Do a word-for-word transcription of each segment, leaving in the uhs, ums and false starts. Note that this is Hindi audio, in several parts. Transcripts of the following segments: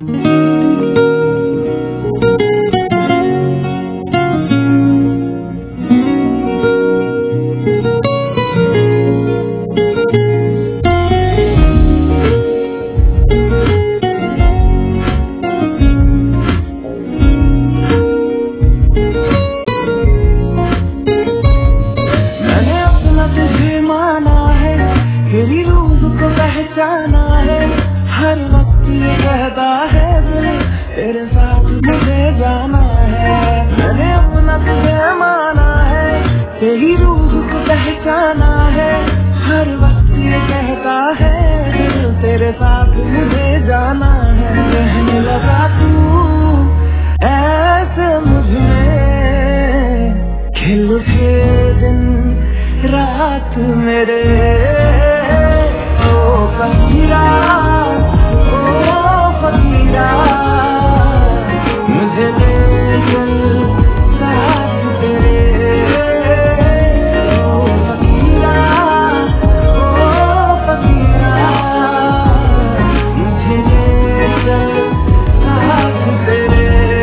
पहचाना है हर वक्त ये कहता है दिल तेरे साथ मुझे जाना है। मैंने अपना तुझे माना है तेरी रूह को पहचाना है हर वक्त ये कहता है दिल तेरे साथ मुझे जाना है। कहने लगा तू ऐसे मुझमें खिल उठे दिन रात मेरे फकीरा ओ फकीरा मुझे ले चल साथ तेरे ओ फकीरा ओ फकीरा मुझे ले चल साथ तेरे।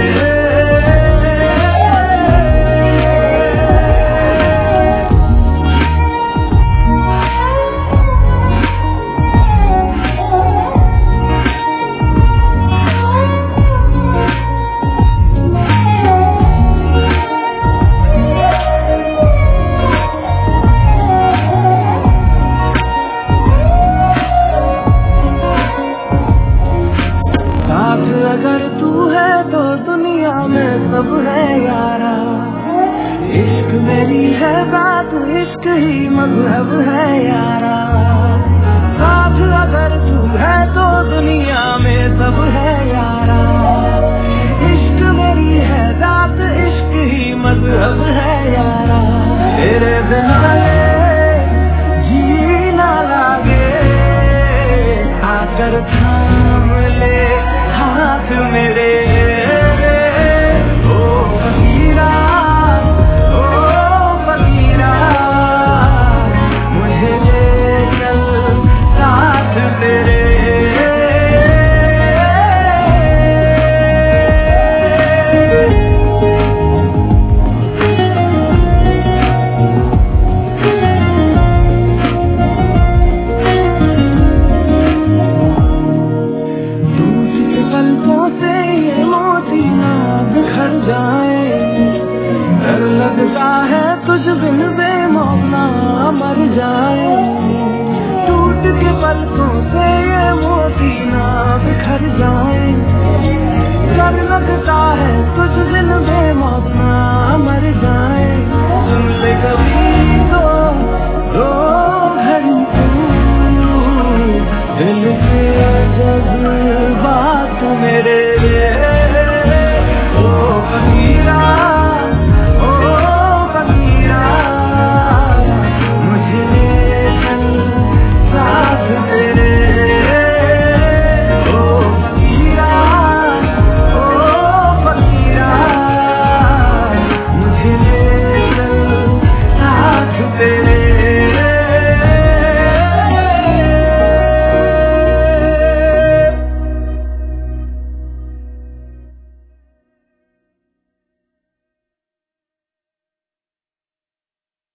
अगर तू है तो दुनिया में सब है यारा, इश्क मेरी है बात इश्क ही मजहब है यारा। साथ अगर तू है तो दुनिया में सब है यारा, इश्क मेरी है बात इश्क ही मजहब है यारा। तेरे बिना जीना लागे आकर थाम ले हाथ मेरे ओ फकीरा ओ फकीरा मुझे ले चल साथ तेरे। पलकों से ये मोती ना बिखर जाए, डर लगता है तुझ बिन बेमौका मर जाए। टूट के पलकों से ये मोती ना बिखर जाए, डर लगता है तुझ बिन बेमौका मर जाए। सुन ले कभी तो दो घड़ी तू दिल से